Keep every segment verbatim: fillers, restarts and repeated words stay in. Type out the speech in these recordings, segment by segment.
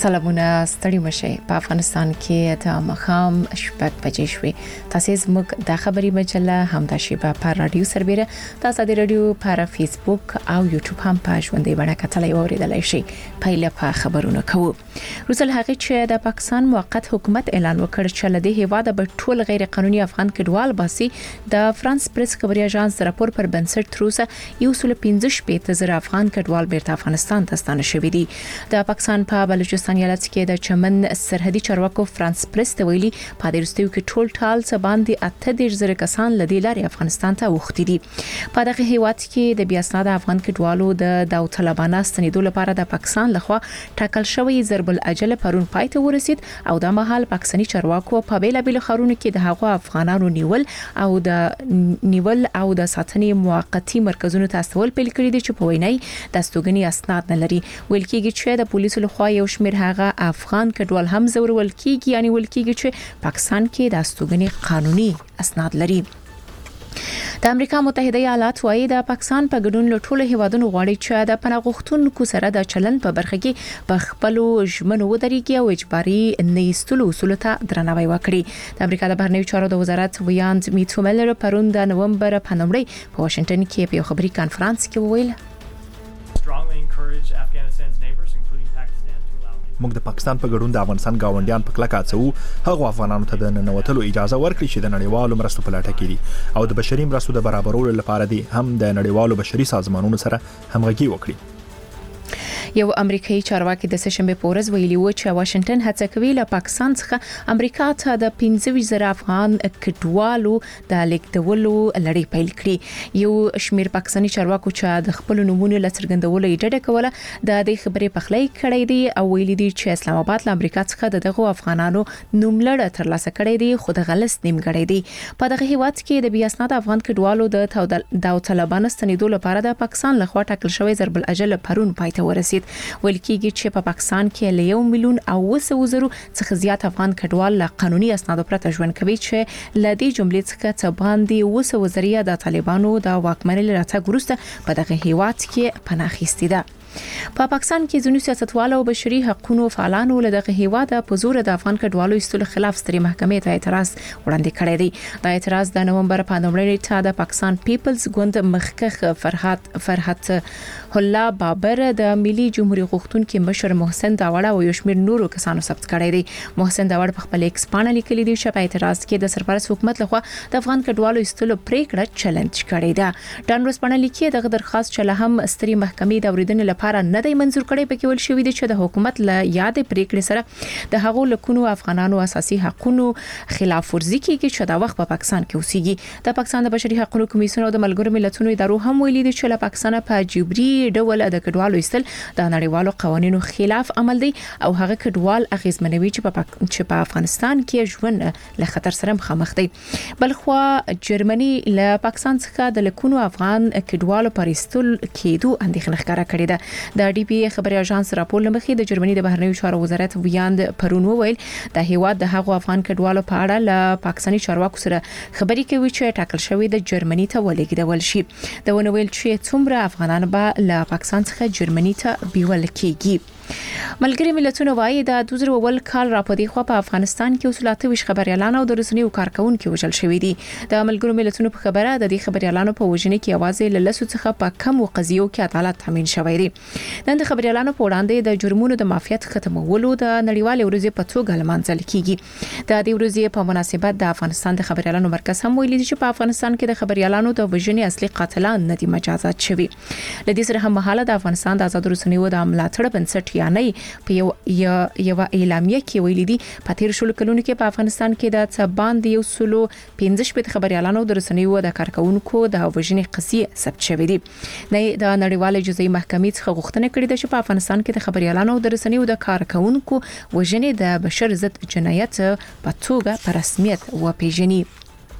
سلامونه ستړي مشه په افغانستان کې د مخام شپږ بجې شوې تاسو زموږ د خبري مجله همدا شیبه پر رادیو سربېره تاسو د رادیو پر فیسبوک او یوټیوب هم په ژوندۍ بڼه کتلای او اوریدلای شئ. پایله په خبرونه کوو. روسل هغه چې د پاکستان موقت حکومت اعلان وکړ چې له دې هیواده به ټول غیر قانوني افغان کډوال باسي. د فرانس پریس خبري اژانس راپور پر بنسټ تروسه یو سل پنځه شپږ زره افغان کډوال بیرته افغانستان ته ستانه شوي دي. د پاکستان په بلوچستان ایالت کې د چمن سرحدي چارواکو فرانس پریس ته ویلي په دې وروستیو کې ټول ټال څه باندې اته دېرش زره کسان لدی لارې افغانستان ته وختي دي. په دغه هیواد کې د بیا اسناد افغان کډوالو د داوطلبانه ستنېدو لپاره د پاکستان لخوا ټاکل شوی ضرب الاجل پرون پای ته ورسید او د مهال پاکستاني چارواکو په بیلابل خارونو کې د هغو افغانانو نیول او د نیول او د ساتنې موقتی مرکزونو ته استول پیل کړی دي چې په وینای د استوګنې اسناد نه لري. ویل کېږي چې د پولیسو لخوا یو شمېر هغه افغان کډوال هم زورول کېږي یعنی ول کېږي چې پاکستان کې د استوګنې قانوني اسناد لري. د امریکا متحده ایالات وايي د پاکستان په ګډون له ټولو هیوادونو غواړي چې د پناه غوښتونکو سره د چلن په برخه کې په خپل ژمنو ودرېږي او اجباري نه ایستلو اصول ته درناوی وکړي. د امریکا د بهرنیو چارو د وزارت ویاند میټو ملر پرون د نومبر په نومړی په واشنگټن کې په یو خبري کانفرنس کې وویل موږ د پاکستان په ګډون د افغانستان گاونډیان په کلکه هڅو هغه افغانانو ته د ننوتلو اجازه ورکړي چې د نړیوالو مرستو په لټه کې دي او د بشري مرستو د برابرولو لپاره دي هم د نړیوالو بشري سازمانونو سره همغږي وکړي. یو امریکایي چارواکي د سشنبه پورز ویلي و چې واشنگټن هڅه کوي له پاکستان څخه امریکا ته د پنځه زره افغان کډوالو د لیږدولو لړۍ پیل کړي. یو شمیر پاکستاني چارواکو چې د خپل نمونه لڅرګندولو ډډه کوله د دې خبرې پخلی کړی دی او ویلي دی چې اسلام آباد له امریکا څخه دغه افغانانو نوملړ ترلاسه کړی دی خو د غلط نیمګړی دی. په دغه هیواد کې د بیا اسناد افغان کډوالو د داوطلبانه ستنېدو لپاره د پاکستان لخوا ټاکل شوی ضرب الاجل پرون پای ته ورسید. ویل کېږي چې په پاکستان کې له یو میلیون او وسو زرو څخه زیات افغان کډوال له قانوني اسنادو پرته ژوند کوي چې له دې جملې څخه څه باندې وسو زریه د طالبانو د واکمنۍ راتګ وروسته په دغه هیواد کې پناه اخیستې ده. په پاکستان کې ځینو سیاستوالو او بشري حقوقو فعالانو له دغه هیواد په زور د افغان کډوالو ایستلو خلاف ستري محکمې ته اعتراض وړاندې کړی دی. دا اعتراض د نومبر په نومړۍ ته د پاکستان پیپلز ګوند مخکخ فرحت فرحت الله بابر د ملي جمهوریت غوښتونکو مشر محسن داوړ او یو شمېر نورو کسانو ثبت کړی دی. محسن داوړ په خپل ایکس پاڼه لیکلي دی چې په اعتراض کې د سرپرست حکومت لخوا د افغان کډوالو ایستلو پریکړه چیلنج کړې ده. ډان روسپانه لیکي دغه درخواست چې له هم ستري محکمې د اوریدنې لپاره نه دی منزور کړي پکې ول شوې دي چې د حکومت له یادې پریکړې سره د هغو لکونو افغانانو اساسي حقوقو خلاف ورزي کیږي چې دا وخت په پاکستان کې اوسېږي. د پاکستان د بشري حقوقو کمیسیون او د ملګرو ملتونو ادارو هم ویلي دي چې له پاکستان په جبري ډول د کډوالو ایستل د نړیوالو قوانینو خلاف عمل دی او هغه کډوال اغیزمنوي چې په چې په افغانستان کې ژوند له خطر سره مخامخ دی. بلخوا جرمني له پاکستان څخه د لکونو افغان کډوالو پر ایستل کېدو اندېښنه ښکاره کړې ده. د ډي پی خبري اژانس راپور لمخې د جرمني د بهرنیو چارو وزارت ویاند پرون وویل د هیواد د هغو افغان کډوالو په اړه له پاکستاني چارواکو سره خبرې کوي چې ټاکل شوی د جرمني ته ولېږدول شي. دا ونویل چې څومره افغانان به له پاکستان څخه جرمني ته بیول کېږي. ملګری ملتونو وايي د دوه زره اول کال راپدې خو په افغانستان کې وسلاته ویش خبريالان او د رسنیو کارکونکو وژل شوې دي. د ملګرو ملتونو په خبره د دې خبريالانو په وژنې کې आवाज له لسو څخه په کم قضیو کې عدالت تامین شوی دی. د خبريالانو په وړاندې د جرمونو د مافیات ختمولو د نړیوال ورځې په توګه لمانځل کیږي. د دې ورځې په مناسبت د افغانستان د خبريالانو مرکز هم ویلي چې په افغانستان کې د خبريالانو د وژنې اصلي قاتلان نه دي مجازات شوي. لدې سره هم مهاله د افغانستان د آزاد رسنیو د ملاتړ بنسټ یعنی په یو یو اعلامیه کې ویلي دي په تیر شلو کلونو کې په افغانستان کې د څبان د یو سلو پنځه شپږ خبريالانو د رسنیو د کارکونکو د وژنې قضیه ثبت شوې دي. نه د نړیوال جزایي محکمې څخه غوښتنه کړې ده چې په افغانستان کې د خبريالانو د رسنیو د کارکونکو وژنې د بشر ضد جنایت په توګه په رسمیت وپیژني.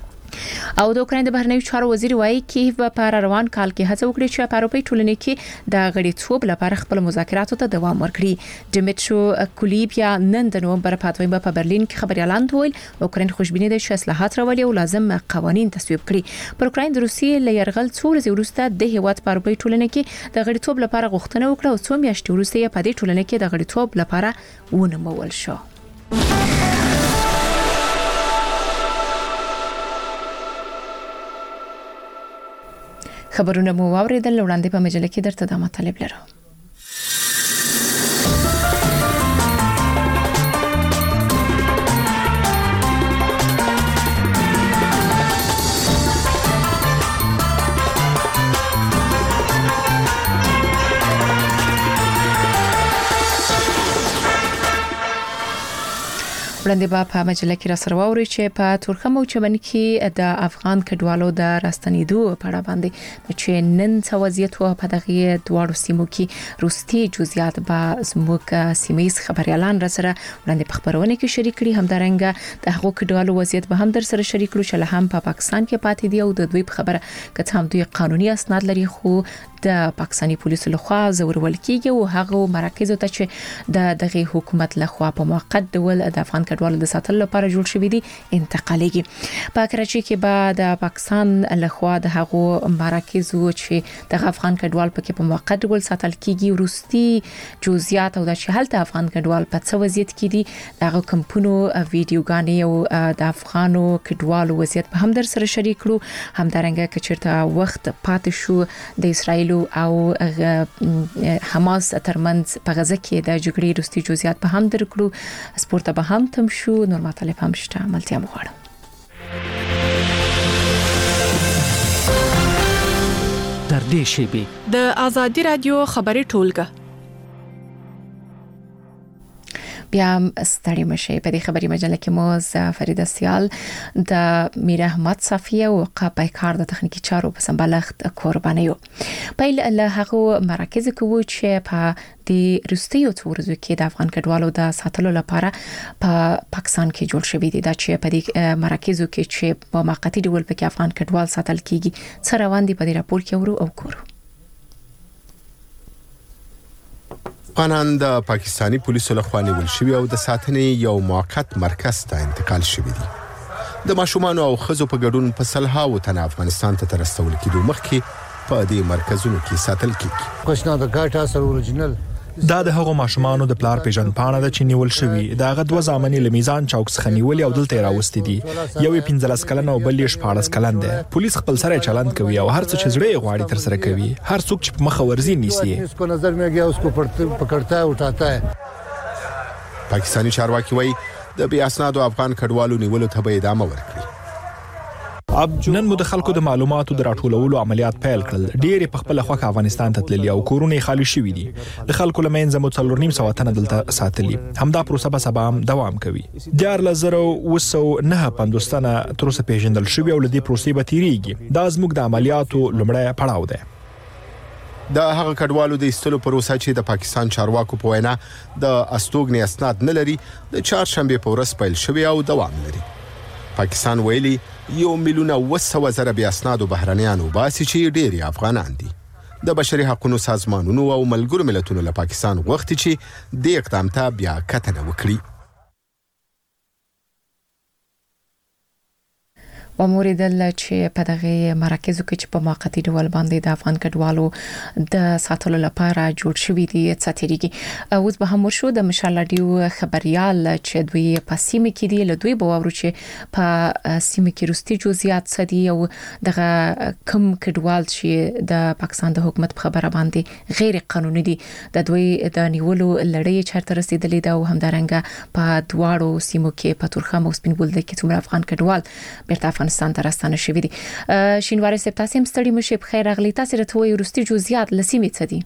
او د اوکرين د بهرنیو چارو وزیر وایي کیف په روان کال کې هڅه وکړي چې په اروپای ټولنې کې د غړیتوب لپاره خپل مذاکراتو ته دوام ورکړي. ډیمیټرو کولیبیا نن د نومبر په اتمه په برلین کې خبريالان وویل اوکرين خوشبینه ده چې اصلاحات راولي او لازم قوانين تصویب کړي. پر اوکرين د روسیې له يرغل څو ورځې وروسته د هیواد په اروپای ټولنه کې د غړیتوب لپاره غوښتنه وکړه او څو میاشتې وروسته یې په دې ټولنه کې د غړیتوب لپاره ونومول شو. خبرونه مو واوریدل وړاندې په مجله کې درته د مطالب لرو. وړاندې به په مجله کې را سره واوري چې په تورخم او چمن کې د افغان کډوالو د راستنېدو په اړه باندې چې نن څه وضعیت و په دغه دواړو سیمو کې روستي جزئیات به زموږ سیمایي خبريالان را سره وړاندې په خبرونه کې شریک کړي. همدارنګه د هغو کډوالو وضعیت به هم در سره شریک کړو چې له هم په پاکستان کې پاتې دي او د دوی په خبره که هم دوی قانوني اسناد لري خو د پاکستاني پولیسو لخوا زورول کیږي او هغه مراکز ته چې د دغه حکومت لخوا په موقت ډول د افغان کډوالو د ساتلو لپاره جوړ شوی دي انتقالېږي. په کراچي کې به د پاکستان لخوا د هغه مراکز چې د افغان کډوال پکې په موقت ډول ساتل کیږي وروستي جزئیات او د شهالت افغان کډوال په څه وضعیت کې دي دغه کمپونو ویډیوګانې او د افغانو کډوالو وضعیت په هم در سره شریک کړو. همدارنګه که چیرته وخت پاتې شو د اسرایل او حماس ترمنځ په غزه کې د جګړې وروستي جزئیات په هم درکړو. سپورت به هم تم شو نور مطالب هم شته ملتیا مغواړم. در دې شیبې د آزادي رادیو خبري ټولګه بیا ستړي مشه په دې خبري مجله کې مو فرید سیال د میر احمد صفیه او قپای کار د تخنیکی چارو په سمبالښت قربانیو پیل له هغه مراکز کوو چې په د روسیې تورزو کې د افغان کډوالو د ساتلو لپاره په پاکستان کې جوړ شوی دی. دا چې په دې مراکزو کې چې په موقتی ډول په افغان کډوال ساتل کیږي څه روان دي په دې راپور کې ورو او کورو. افغانان د پاکستانی پولیسو لخوا نیول شوی او د ساتنې یو موقت مرکز ته انتقال شوی دي. د ماشومان او خزو په ګډون په سلهاو تنه افغانستان ته ترستول کېدو مخکې په دې مرکزونو کې ساتل کیږي. کوښښ د ګټه اثر اوریجنل دا د هغو ماشومانو د پلار پیژن پاڼه د چې نیول شوی دا غد و ځامنې لمیزان چوک څخه نیولې او دلته راوستي دي. یو پنځلس کلن او بل یې شپاړس کلن دی. پولیس خپل سره چلند کوي او هر څه چې زړه یې غواړي تر سره کوي. هر څوک چې په مخه ورزي نیسي اس کو نظر میں گیا اس کو پکڑتا ہے اٹھاتا ہے. پاکستانی چارواکي وایي د بیا اسنادو افغان کډوالو نیولو ته به ادامه ورکړي. نن مو د خلکو د معلوماتو د راټولولو عملیات پیل کړل. ډېر په خپل خوخه افغانستان ته تللي او کورونه خالی شوي دي. د خلکو لمنځه مو څلور نیم سوه تنه دلته ساتلي. همدا پروسه به سبا هم دوام کوي. دیار لزر او نه پنځوس تنه تر اوسه پیژندل شوي او لدې پروسې به تیریږي. دا زموږ د عملیاتو لومړی پړاو دی. د هغه کډوالو د ایستلو پروسه چې د پاکستان چارواکو په وینا د استوګنې اسناد نه لري د چهارشنبه په ورځ پیل شوی او دوام لري. پاکستان ویلي یو میلیون او سوه زره بیا اسنادو بهرنیانو باسي چې ډېری افغانان دي. د بشري حقوقو سازمانونو او ملګرو ملتونو له پاکستان غوښتي چې د اقدام ته بیا کتنه وکړي. و موریدل چې په دغه مراکزو کې چې په موقتی ډول باندې د افغان کډوالو د ساتلو لپاره جوړ شوی دي څاتېریږي. اوس به هم ورشو د مشال رادیو خبريال چې دوی په سیمه کې دي له دوی به ورو چې په سیمه کې روستي جزئیات سدي او دغه کم کډوال چې د پاکستان د حکومت په خبره باندې غیر قانوني دي د دوی د نیولو لړۍ چارته رسیدلې ده او همدارنګه په دواړو سیمو کې په تورخم او سپین بولدک کې څومره افغان کډوال بیرته افغانستان ته راستانه شوي دي. شینواري سپ تاسو هم ستړي مشه په خیر اغلی تاسو راته وایي وروستي جزئیات لسیمې څه دي؟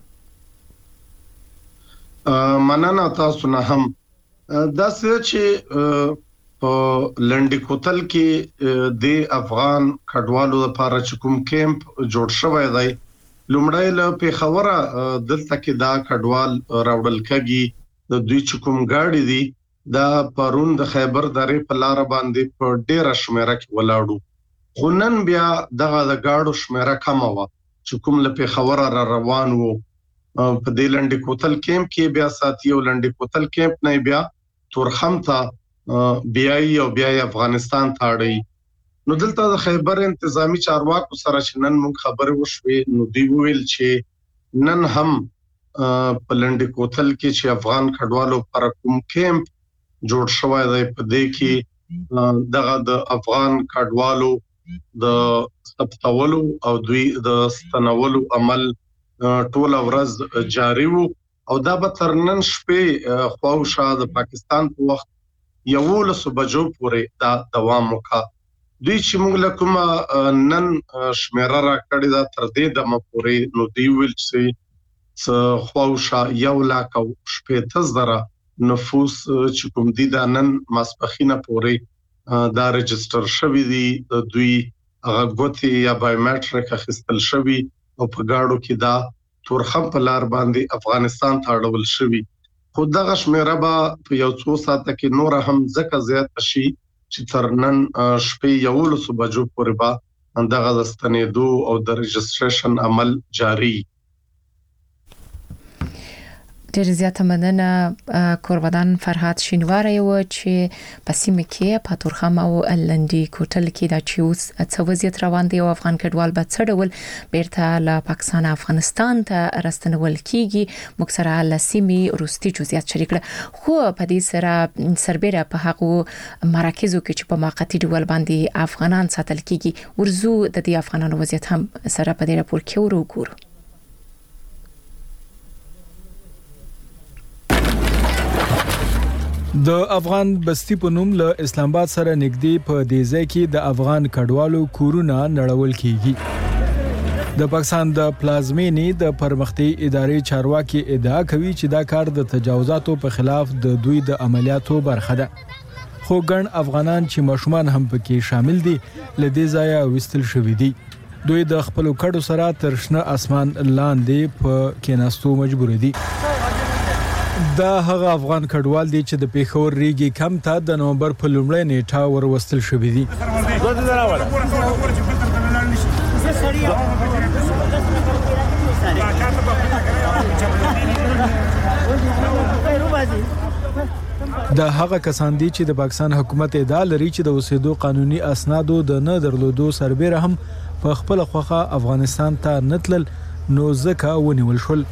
مننه تاسو نه هم دا څه چې په لنډی کوتل کې د افغان کډوالو لپاره چې کوم کیمپ جوړ شوی دی لومړی له پیښوره دلته کې دا کډوال راوړل کېږي. د دوی چې کوم گاډي دي دا پرون د خیبر درې په لار باندې په ډېر شمیره کې ولاړو خو نن بیا دغه د گاډو شمیره کم و چې کوم له پیښور را روان وو په دې لنډي کوتل کیمپ کې بیا ساتي او لنډي کوتل کیمپ نه بیا تورخم ته بیاي او بیا افغانستان ته اړي. نو دلته د خیبر انتظامی چارواکو سره چې نن موږ خبرې وشوې نو دی ویل چې نن هم په لنډي کوتل کې چې افغان کډوالو پر کوم کیمپ جوړ شوی دی په دې کې دغه د افغان کډوالو د ثبتولو او دوی د ستنولو عمل ټول ورځ جاری وو او دا به تر نن شپې خواوشا د پاکستان په وخت یولس بجو پورې دا دوام وکړ. دوی چې موږ له کومه نن شمیره را کړې ده تر دې دمه پورې نو دی ویل چې خواوشا یو لاک او شپېته زره نفوس چې کوم دي دا نن ماسپخینه پورې دا رجستر شوی دي دوی هغه غوتی یا بایومټریک اخیستل شوی او په گاډو کې دا تورخم په لار باندې افغانستان ته اړول شوی. خو دغه شمیره به په یو څو ساعته کې نور هم ځکه زیات شي چې تر نن شپې یولس بجو پورې به دغه د ستنېدو او د رجستریشن عمل جاری. ډېر زیاته مننه کوربدان فرهاد شینواری و چې په سیمه کې په تورخم او لنډي کوتل کې د چوس څو وضعیت روان دی او افغان کډوال به څه ډول بیرته له پاکستان افغانستان ته راستنول کیږي. موږ سره له سیمې وروستي جزئیات شریک کړل خو په دې سره سربېره په هغه مراکزو کې چې په موقتی ډول باندې افغانان ساتل کیږي ورزو د دې افغانانو وضعیت هم سره په دې راپور کې وګورو. د افغان بستی په نوم له اسلام آباد سره نږدې په دې ځای کې د افغان کډوالو کورونه نړول کیږي. د پاکستان د پلازمینې د پرمختي ادارې چارواکي ادعا کوي چې دا کار د تجاوزاتو په خلاف د دوی د عملیاتو برخه ده. خو ګڼ افغانان چې ماشومان هم پکې شامل دي لدې ځای وستل شوی دي. دوی د خپل کډو سره تر شنه اسمان لاندې په کېناستو مجبور دي. دا هغه افغان کډوال دي چې د پیښور ریګي کم ته د نومبر په لومړۍ نیټه وروستل شوی دي. دا هغه کسان دي چې د پاکستان حکومت ادعا لري چې د اوسېدو قانوني اسنادو د نه درلودو سربېره هم په خپل خوخه افغانستان ته نتلل نو ځکه ونیول شول.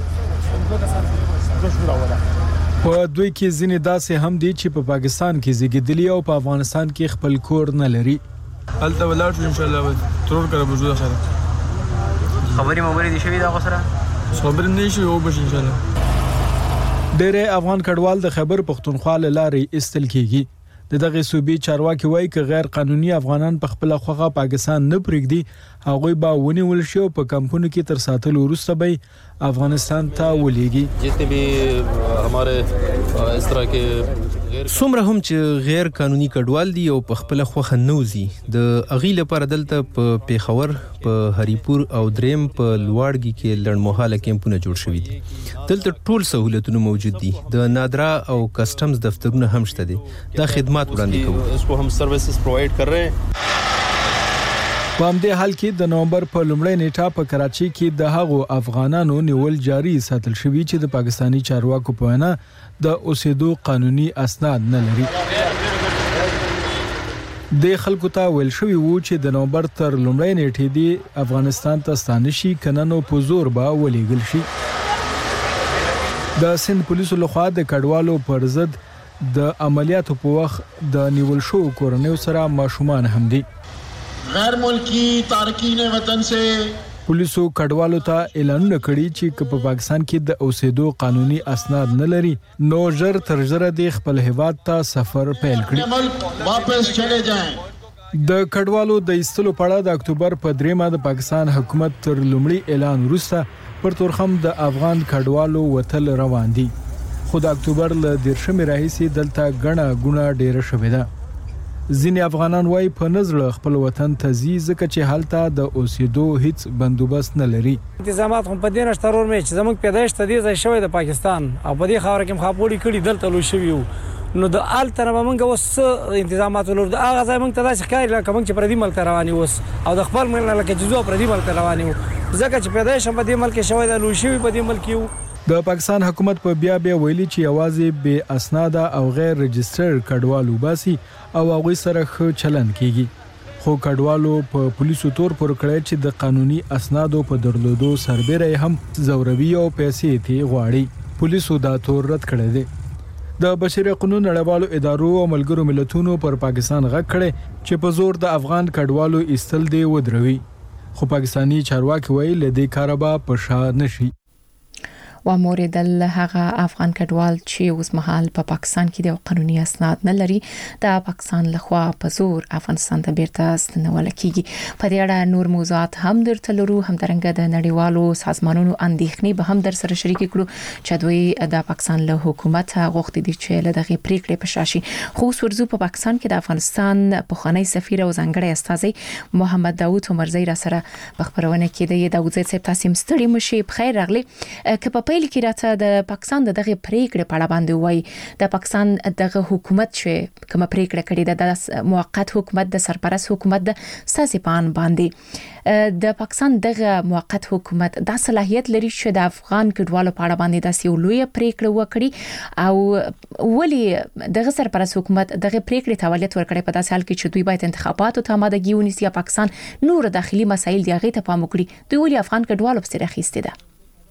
په دوی کې ځینې داسې هم دي چې په پا پاکستان کې زیږیدلي او په افغانستان کې خپل کور نه لري. هلته ولاړ شو ان شاء الله ترور کړه موجوده خبره خبرې مبرې دي شوی دا غوسره خبرې نه شي او بش ان شاء الله. ډېر افغان کډوال د خیبر پښتونخوا له لارې استل کیږي. د دغه صوبې چارواکي وایي چې غیر قانوني افغانان په خپل خوغه پاکستان نه پرېږدي هغوی به ونیول شي او په کمپونو کې تر ساتلو وروسته به افغانستان ته ولېږي. جتنے بھی ہمارے اس طرح کے څومره هم چې غیر قانوني کډوال دي او په خپل خوخه نوزي د اغي لپاره دلته په پیښور په هریپور او دریم په لوړګي کې لړمحاله کیمپونه جوړ شوي دي. دلته ټول سہولتونه موجود دي. د نادرا او کسٹمز دفترونه هم شته دي. دا خدمات وړاندې کوي. اس کو هم سروسز پرووایډ کر رہے ہیں. په همدې حال کې د نومبر په لومړۍ نیټه په کراچي کې د هغو افغانانو نیول جاري ساتل شوی چې د پاکستانی چارواکو په وینا د اوسېدو قانوني اسناد نه لري. د خلکو ته ویل شوی وو چې د نومبر تر لومړۍ نیټې دی افغانستان ته ستانه شي کنه نو په زور به ولېږل شي. د سند پولیسو لخوا د کډوالو پر ضد د عملیاتو په وخت د نیول شو کورنیو سره ماشومان هم دي. غیر ملکی تارکین وطن سے پولیسو کډوالو ته اعلانونه کړي چې په پاکستان کې د اوسېدو قانوني اسناد نه لري نو ژر تر ژره د خپل هیواد ته سفر پیل کړي واپس چلے جائیں. د کډوالو د ایستلو په اړه د اکتوبر په دریمه د پاکستان حکومت تر لومړي اعلان وروسته پر تورخم د افغان کډوالو وتل روان دي. خو د اکتوبر له دیرشمې راهیسې دلته غڼه غونه ډیره شوې ده. ځینې افغانان وايي په نظر خپل وطن ته ځي ځکه چې هلته د اوسېدو هیڅ بندوبست نه لري. انتظامات هم په دې نشته ورور مې چې زموږ پیدایش ته دې ځای شوی د پاکستان او په دې خاور کې مخاپوړي کړي دلته لوي شوی وو نو د آل تر موږ اوس انتظامات ولر د هغه ځای موږ ته داسې ښکاري لکه موږ چې پردي ملک رواني اوس او د خپل ملک لکه چې زو پردي ملک رواني ځکه چې پیدایش په دې ملک شوی د لوشي په دې ملک یو. د پاکستان حکومت په بیا بیا ویلي چې یوازې بے اسناد او غیر رجستر کډوالو باسي او هغه سره ښه چلند کیږي خو کډوالو په پولیسو تور پر کړی چې د قانوني اسنادو په درلودو سربېره هم زوروي او پیسې تی غواړي. پولیسو دا تور رد کړی دی. د بشري قانون نړیوالو ادارو او ملګرو ملتونو پر پاکستان غږ کړی چې په زور د افغان کډوالو ایستل دی ودروي خو پاکستانی چارواکي وایي لدې کاربا په شا نشي. و موردل هغه افغان کډوال چې اوس مهال په پا پاکستان کې د قانوني اسناد نه لري د پاکستان لخوا په زور افغانستان ته بیرته ستنول کیږي. په دې اړه نور موضوعات هم درته لرو هم درنګ د نړیوالو سازمانونو اندېښنې به هم در سره شریک کړو چې دوی د پاکستان له حکومت غوښتي دي چې له دغه پریکړې په شاشي. خو ورزو په پاکستان کې د افغانستان پخوانی سفیر او ځانګړی استاذ محمد داوود عمرزی را سره په خبرونه کې د داوود زید صاحب تاسو مستړي مشي بخیر راغلي. که په پیل کې راته د پاکستان د دغه پریکړې په اړه باندې وایي د پاکستان دغه حکومت چې کوم پریکړه کړې ده د موقت حکومت د سرپرست حکومت د ساسي پان باندې د پاکستان دغه موقت حکومت د صلاحیت لري چې د افغان کډوالو په اړه باندې د سیولوی پریکړه وکړي او ولی دغه سرپرست حکومت دغه پریکړې ته ولایت ورکړي په داسې حال کې چې دوی باید انتخاباتو ته آمادګي ونیسي. پاکستان نور داخلي مسایل دی هغه ته پام وکړي دوی ولی افغان کډوالو په سر اخیسته ده.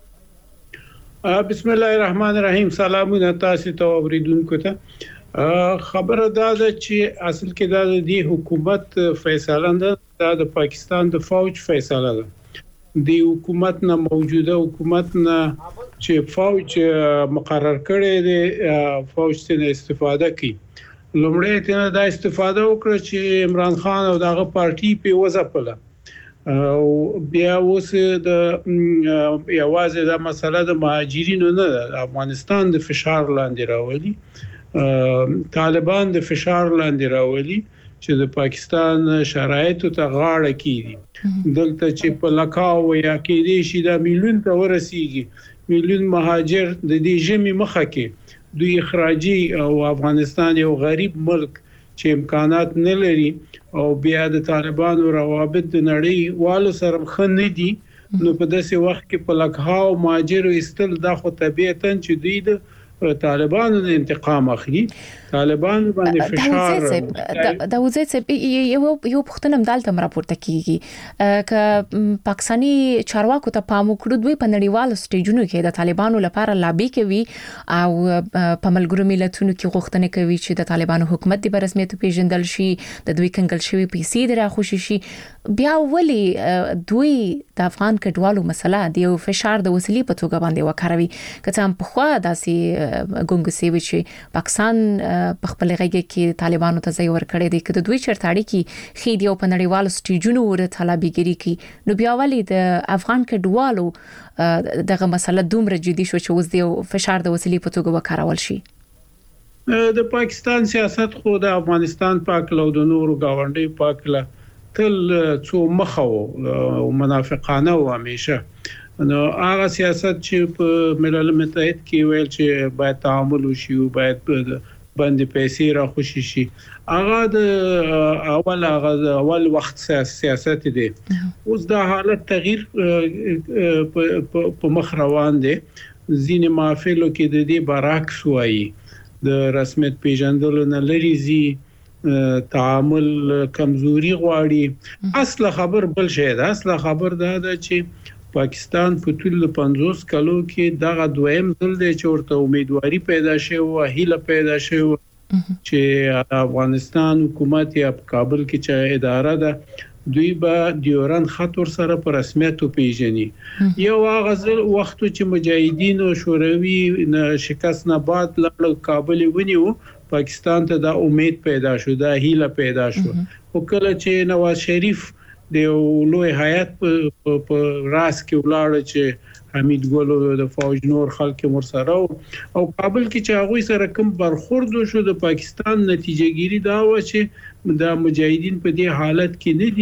بسم الله الرحمن الرحیم. سلامونه تاسو ته اوریدونکو ته. خبره دا ده چې اصل کې دا د حکومت فیصله ده د پاکستان د فوج فیصله ده د حکومت نه موجوده حکومت نه چې فوج مقرر کړي د فوج څخه استفاده کوي. لومړی ته دا استفاده وکړه چې عمران خان او دغه پارټي په وځپله او بیا اوس د یوازې د مسله د مهاجرینو نه د افغانستان د فشار لاندې راولي طالبان د فشار لاندې راولي چې د پاکستان شرایطو ته غاړه کیږي دلته چې په لکاو یا کې دي شي د میلیون ته ورسیږي میلیون مهاجر د دې جمع مخه کې دوی اخراجي او افغانستان یو غریب ملک چې امکانات نه لري او بیا د طالبانو روابط د نړۍ والو سره خنه دي نو په داسې وخت کې په لکهاو ماجر استل د خو طبيعتاً چې دوی د طالبانو د انتقام اخلي طالبان باندې فشار دا وزید صاحب یو یو پښتنم دالته راپورته کیږي ک پاکستانی چارواکو ته پام وکړو دوی په نړیوالو سټیجونو کې د طالبانو لپاره لابي کوي او په ملګرو ملتونو کې غوښتنه کوي چې د طالبانو حکومت د رسمیت پیژندل شي د دوی کنګل شوی پیسې د راخوشي شي. بیا ولی دوی د افغان کډوالو مسله د فشار د وسیلې په توګه باندې وکاروي که هم په خوا داسې ګونګسي وي چې پاکستان په خپل غږ کې طالبانو ته ځای ورکړی دی که د دوی چرته اړیکې خې دی او په نړیوالو سټیجونو ور طلبيګری کوي نو بیا ولې د افغان کډوالو دغه مسله دومره جدي شو چې اوس د فشار د وسیلې په توګه وکارول شي. د پاکستان سیاست خو د افغانستان پاک لو د نورو گاونډي پاکله تل څو مخاو او منافقانه و همیشه نو هغه سیاست چې په ملل متحد کې ویل چې باید تعامل وشي او باید باندې پیسې را خوشي شي هغه د اول هغه اول وخت سیاست دی اوس د حالت تغییر په مخ روان دی ځینې محافلو کې د دې برعکس وایي د رسمیت پیژندلو نه لري زی تعامل کمزوري غواړي. اصل خبر بل شی ده اصل خبر دا ده چې پاکستان په ټول پنځوس کلو کې دغه دویم ځل دی چې ورته امیدواري پیدا شوه او هیله پیدا شوه چې افغانستان حکومت یا کابل کې چې اداره ده دوی به دیوران خطر سره په رسمیت پیژني. یو هغه ځل وخت چې مجاهدین او شوروي شکست نه بعد لړ کابل ونیو پاکستان ته دا امید پیدا شو دا هیله پیدا شو او کله چې نواز شریف د لوی حیات په راس کې ولاړ چې حمید ګل د فوج نور خلک مرسره او کابل کې چې هغه سره کوم برخورد شو د پاکستان نتیجه ګیری دا و چې د مجاهدین په دې حالت کې نه دي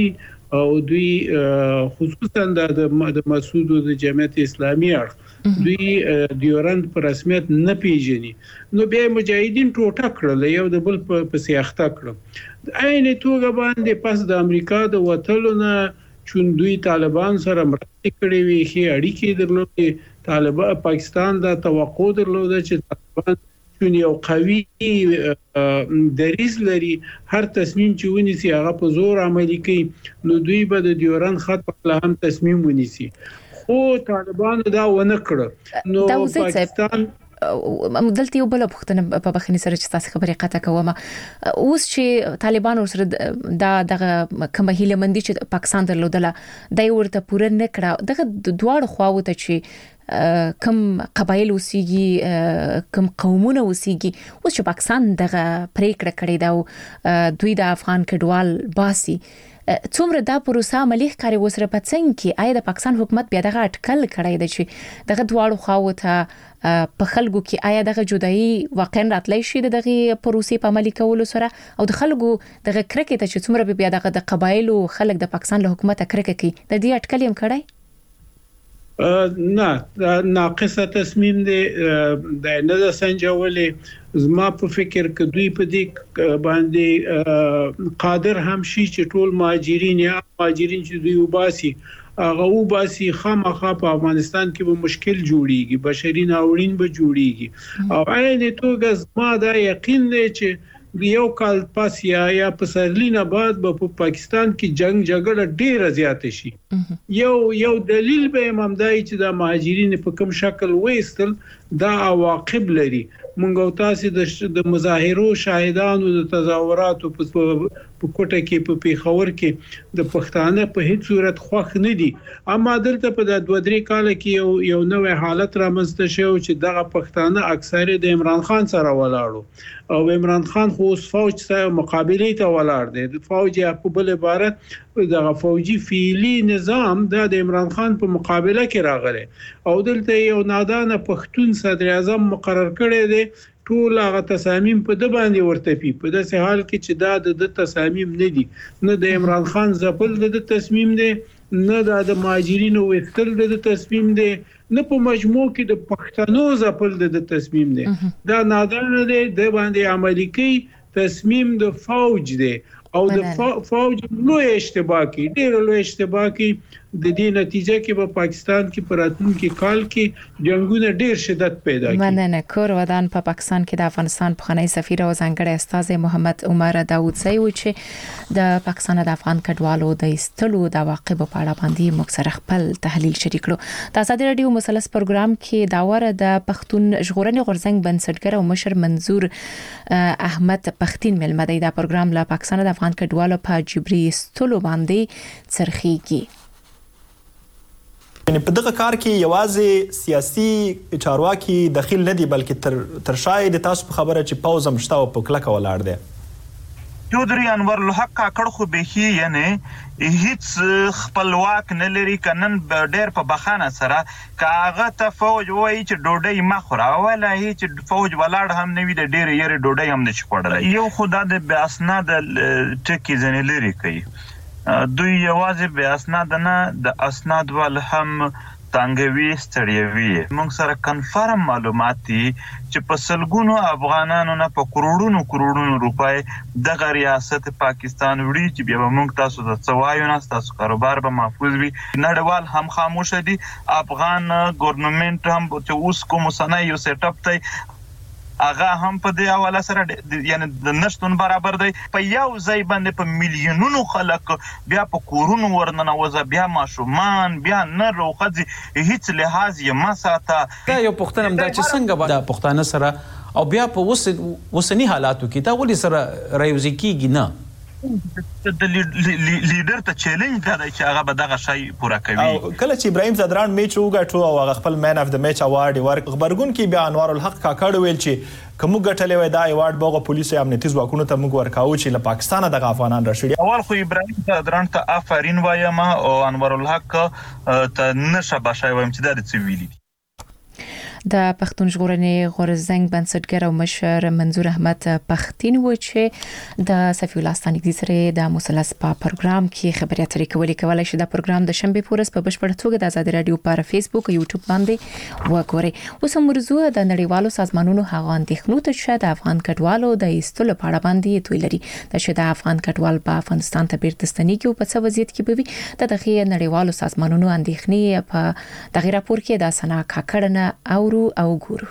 او دوی خصوصا د مسعود د جمعیت اسلامي اړخ دوی دیورند په رسمیت نه پیژني نو بیا مجاهدین ټوټه کړل یو د بل په سیاخته کړل عین توګه باندې پس د امریکا د وټلو نه چون دوی طالبان سره مرسته کړې وي چې اړیکې درلودې طالبان پاکستان دا توقع درلوده چې طالبان چون یو قوي دریز لري هر تصمیم چې ونیسي هغه په زور عملي کوي نو دوی به د دیورند خط په هم تصمیم ونیسي خو طالبان دا ونه کړ نو پاکستان دلته یو بل پوښتنه په بخنی سره چې تاسو خبرې قطع کوم اوس چې طالبان سره دا دغه کوم هیله مندي چې پاکستان درلودله دای ورته پوره نه کړه دغه دواړو خواو ته چې کوم قبایل اوسېږي کوم قومونه اوسېږي اوس چې پاکستان دغه پریکړه کړې دا دوی د افغان کډوال باسي څومره دا پروسه عملی ښکاري وسره پڅنګ کې آیا د پاکستان حکومت بیا دغه اټکل کړی دی چې دغه دواړو خواو ته په خلکو کې آیا دغه جدایي واقعا راتلی شي دغه پروسې په عملي کولو سره او د خلکو دغه کرکه ته چې څومره بیا دغه د قبایلو خلک د پاکستان له حکومت کرکه کوي د دې اټکل هم کړی نه ناقصه تصمیم دی د نه د سنجولې زما په فکر کې دوی په دې باندې قادر هم شي چې ټول مهاجرین یا مهاجرین چې دوی وباسي هغه وباسي خامخا په افغانستان کې به مشکل جوړیږي بشري ناورین به جوړیږي او عین توګه زما دا یقین دی چې یو کال پس یا یا په سرلین بعد به په پاکستان کې جنگ جګړه ډیره زیاته شي یو یو دلیل به ممدای چې د مهاجرین په کوم شکل وېستل دا عواقب لري مونږ او تاسو د مظاهرو شاهدانو د تظاهراتو په کوټه کې په پیښور کې د پښتانه په هیڅ صورت خوښ نه دي اما دلته په د دوه درې کال کې یو یو نوې حالت رامنځته شو چې دغه پښتانه اکثره د عمران خان سره ولاړو او عمران خان خو فوج سره مقابله ته ولاړ دی د فوج په بل عبارت دغه فوجي فعلی نظام د عمران خان په مقابله کې راغلی او دلته یو نادانه پښتون صدر اعظم مقرر کړی دی ټول هغه تصامیم په د باندې ورته پی په داسې حال کې چې دا د تصامیم نه دي نه د عمران خان ځپل د تصمیم دی نه د مهاجرینو وستل د تصمیم دی نه په مجموع کې د پښتنو ځپل د تصمیم دی دا نادانه دی د باندې عملي کوي تصمیم د فوج دی او د فوج لوی اشتباه کوي ډېر لوی اشتباه کوي د دې نتیجه کې په پاکستان کې پراتونکو کال کې جنگونه ډېر شدت پیدا کړي مننه کور ودان په پاکستان کې د افغانستان پخوانی سفیر او ځانګړی استاذ محمد عمر داوودزی و چې د پاکستان د افغان کډوالو د استلو د واقعو په اړه باندې موږ سره خپل تحلیل شریک کړو د ازادي رادیو مثلث پروګرام کې داوره د پښتون ژغورنې غورځنګ بنسټګر او مشر منظور احمد پښتين ملمه دی د پروګرام له پاکستان د افغان کډوالو په جبري استلو باندې څرخيږي یعنی په دغه کار کې یوازې سیاسي چارواکي دخیل نه دي بلکې تر تر شاید تاسو په خبره چې پاوز هم شته او په کلکه ولاړ دی چودري انور الحق کاکړ خو به یعنی هیڅ خپلواک نه لري کنن ډېر په بخانه سره کاغه ته فوج وایي چې ډوډۍ مخوره ولا هیڅ فوج ولاړ هم نه وي د ډېر یې ډوډۍ هم نشي خوړلای یو خدای د باسناد ټکی ځنې لري کوي دوی یوازې به اسناد نه د اسناد ول هم تانګوي ستړیوي موږ سره کنفرم معلومات دي چې په سلګونو افغانانو نه په کروڑونو کروڑونو روپۍ د ریاست پاکستان وړي چې بیا موږ تاسو د څوایو نه تاسو کاروبار به محفوظ وي نړیوال هم خاموش دي افغان ګورنمنت هم چې اوس کوم سنه یو سیټ اپ ته هغه هم په دې حواله سره یعنی د نشټون برابر دی په یو ځای باندې په میلیونونو خلک بیا په کورونو ورننه وځه بیا ماشومان بیا نه روخځي هیڅ لحاظ یې ما ساته دا یو پښتنم دا چې څنګه د پښتانه سره او بیا په وسنی حالاتو کې دا ولې سره رايوځي کیږي نه د لیډر ته چیلنج دا چې هغه به دغه شی پوره کوي او کله چې ابراهیم زدران میچ وګټو او هغه خپل مین اف د میچ اوارډ ورک خبرګون کې بیا انوار الحق کاکړ ویل چې کوم غټلې وای دا ایوارډ بوغه پولیسو امنیتي ځواکونو ته موږ ورکاو چې له پاکستان دغه افغانان راشي اول خو ابراهیم زدران ته آفرین وایم او انوار الحق ته نشه بشای وایم چې دا د څه ویلي د پښتون ژغورنې غورځنګ بنسټګر او مشر منظور احمد پښتين و چې د صفي الله ستانګي سره د مثلث په پروګرام کې خبري اترې کولې کولای شي دا پروګرام د شنبه پورس په بشپړ توګه د آزاد رادیو پر فیسبوک او یوټیوب باندې وګورئ. اوس موضوع د نړیوالو سازمانونو هغه اندېښنو ته چې د افغان کډوالو د ایستلو په اړه باندې توی لري د چې د افغان کډوال په افغانستان ته بیرته ستنېږي او په څه وضعیت کې به وي د دغه نړیوالو سازمانونو اندېښنې په دغه راپور کې د سنا کاکړنه اورو او ګورو.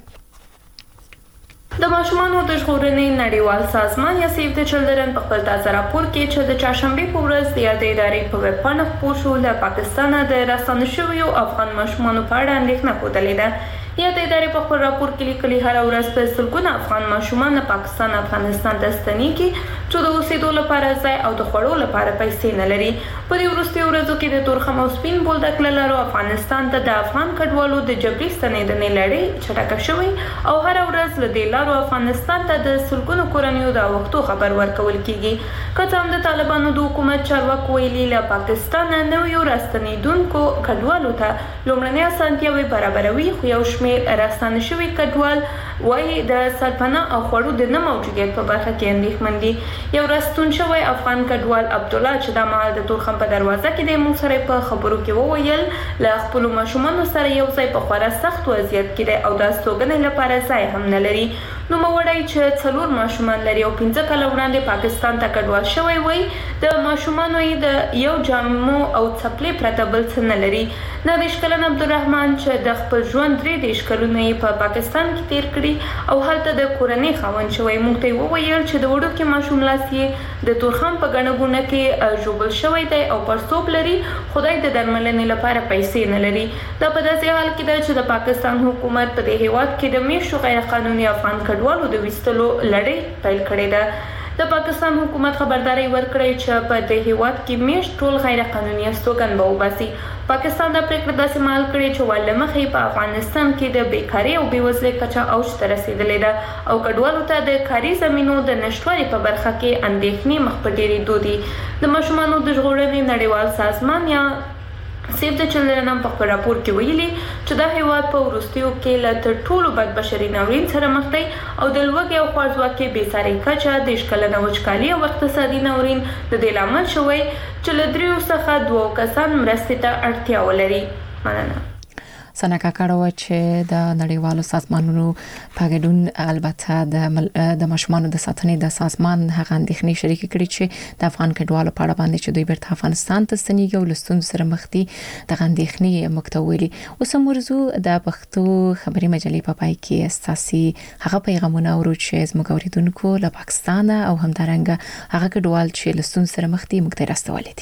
د ماشومانو د ژغورنې نړیوال سازمان یا سیو د چلډرن په خپل تازه راپور کې چې د چهارشنبه په ورځ د یادې ادارې په ویب پاڼه خپور شو له پاکستان د راستنه شویو افغان ماشومانو په اړه اندېښنه ښودلې ده. یادې ادارې په خپل راپور کې لیکلي هر ورځ په سلګونه افغان ماشومان پاکستان افغانستان ته ستنېږي چې د اوسېدو لپاره ځای او د خوړو لپاره پیسې نه لري. په دې وروستیو ورځو کې د تورخم او سپین بولدک له لارو افغانستان ته د افغان کډوالو د جبري ستنېدنې لړۍ چټکه شوې او هر ورځ له دې لارو افغانستان ته د سلګونو کورنیو د وختو خبر ورکول کیږي. که څه هم د طالبانو د حکومت چارواکو ویلي له پاکستان نویو راستنېدونکو کډوالو ته لومړنۍ اسانتیاوې برابروي، خو یو شمېر راستانه شوي کډوال وايي د سرپناه او خوړو د نه موجودیت په برخه کې اندېښمن دي. یو راستون شوی افغان کډوال عبدالله چې دا مهال د تورخم په دروازه کې د موږ سره په خبرو کې وویل له خپلو ماشومانو سره یو ځای په خورا سخت وضعیت کې دی او د استوګنې لپاره ځای هم نه لري. نوموړی چې څلور ماشومان لري او پنځه کاله وړاندې پاکستان ته کډوال شوی وای د ماشومانو یې د یو جامو او څپلۍ پرته بل څه نه لري. نهه کلن عبدالرحمن چې د خپل ژوند درې دېرش کلونه یې په پاکستان کې تیر کړي او هلته د کورنۍ خاوند شوی موږ ته وویل چې د وړوکي ماشوم لاس یې د تورخم په ګڼه ګوڼه کې ژوبل شوی دی او پړسوب لري، خدای د درملنې لپاره پیسې نه لري. دا په داسې حال کې ده چې د پاکستان حکومت په دې هیواد کې د میشتو غیر قانوني افغان کډوالو د ویستلو لړۍ پیل کړې ده. د پاکستان حکومت خبرداري ورکړې چې په دې هیواد کې میشت ټول غیر قانوني استوګن به وباسي. پاکستان د پریکړه داسې مال کړې چې ولله مخې په افغانستان کې د بیکاري او بېوزلۍ کچه اوج ته رسیدلې ده او کډوالو ته د کاري زمینو د نشټوالي په برخه کې اندېښنې مخ په ډېرېدو دي. د ماشومانو د ژغورنې نړیوال سازمان یا سیو د چلډرن هم په خپل راپور کې ویلي چې دا هیواد په وروستیو کې له تر ټولو بد بشري ناورین سره مخ دی او د لوږې او خوارځواکۍ بېساري کچه دېرش کلنه وچکالي او اقتصادي ناورین د دې لامل شوی چې له دریو څخه دوو کسان مرستې ته اړتیا ولري. مننه. سنا کاکړه چې د نړیوالو سازمانونو په ګډون البته د د ماشومانو د ساتنې د سازمان هغه اندېښنې شریک کړي چې د افغان کډوالو په اړه باندې چې دوی بیرته افغانستان ته ستنېږي او له ستونزو سره مخ دي د اندېښنې مکتوولي. اوس موضوع د پښتو خبري مجلې په پای کې استاسي هغه پیغامونه اورو چې زموږ اوریدونکو له پاکستان او همدارنګه هغه کډوال چې له ستونزو سره مخ دي موږ ته راستولې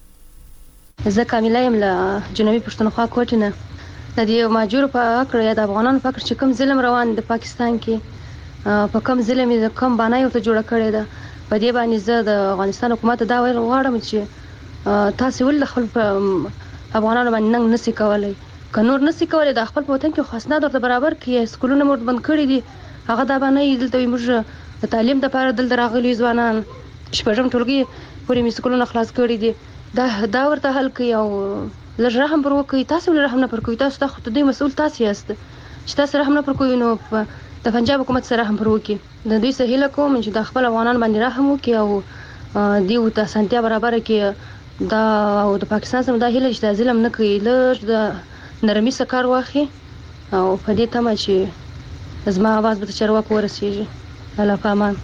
دي. زه کامله يم له جنوبي پښتونخوا کوټ نه د دې ماجور په اکړه یا د افغانانو په اکړه چې کوم ظلم روان د پاکستان کې په کوم ظلم د کوم باندې یو ته جوړ کړی ده په دې باندې زه د افغانستان حکومت دا ویل غواړم چې تاسو ول خپل افغانانو باندې نن نسی کولای ک نور نسی کولای د خپل وطن کې خاص نه درته برابر کې سکولونه مور بند کړی دي هغه دا باندې دلته موږ د تعلیم د لپاره دلته راغلي ځوانان شپږم ټولګي پورې می سکولونه خلاص کړی دي دا دا ورته حل کوي او لږ رحم پر وکړئ. تاسو ولې رحم نه پر کوئ؟ تاسو ته دوی مسؤل تاسو یاست چې تاسو رحم نه پر کوئ نو د پنجاب حکومت سره رحم پر وکړئ. د دوی سره هیله کوم چې د خپل افغانان باندې رحم وکړي او دیو ته سنتیا برابر کړي دا او د پاکستان سره دا هیله چې ظلم نه کوي لږ د نرمي سره کار واخلي او په دې تمه چې زما आवाज به چرواکو ورسیږي. الله پامان.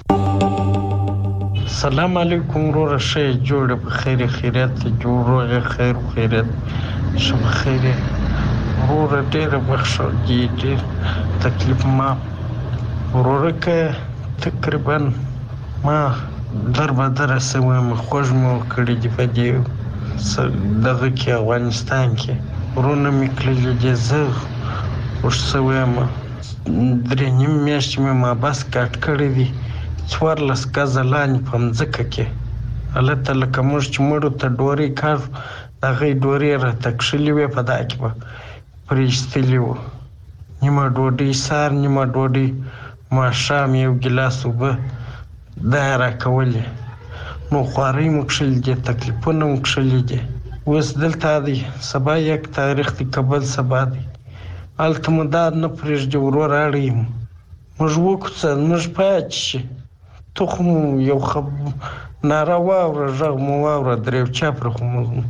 سلام علیکم ورور شه جوړ په خیر خیرت جوړ خیر خیرت شب خیر ورور ډېر بخښو ډېر تکلیف ما ورور کې تقریبا ما در بدر سوم خوش مو کړی دی په دې دغه کې افغانستان کې ورونه میکل جزه وش سوم درې نیم میاشتې مې ما بس کټ کړی دی څوارلس ګزه لاندې په مځکه کې هلته لکه موږ چې مړو ته ډورۍ کار د هغې ډورۍ راته کښلې وې په دا کې به پرې ایستلي وو نیمه ډوډۍ سهار نیمه ډوډۍ ماښام یو ګیلاس اوبه دا یې راکولې نو خوارۍ مو کښلي دي تکلیفونه مو کښلي دي اوس دلته دی سبا یک تاریخ دی کابل سبا دی هلته مو دا نه پرېږدي ورور اړ یم موږ وکوڅه موږ پات شي تخم یو خب ناره واوره غږ مو واوره درېو چاپره خو مو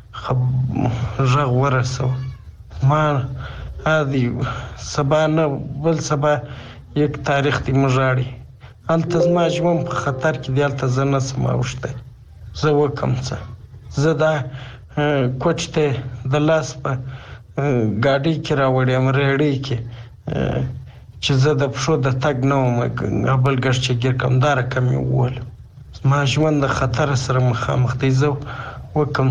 غږ ورسوه ما هذه سبا نه بل سبا یک تاریخ دی موږ اړي هلته زما ژوند په خطر کې دی هلته زه نه شم اوښتی زه وکم څه زه دا کوچ ته د لاس په ګاډۍ کې راوړی یم ریړۍ کې چې زه د پښو د تګ نه وم بل ګشت چې ګیر کم دا رقم یې وویل زما ژوند د خطر سره مخامخ دی زه وکم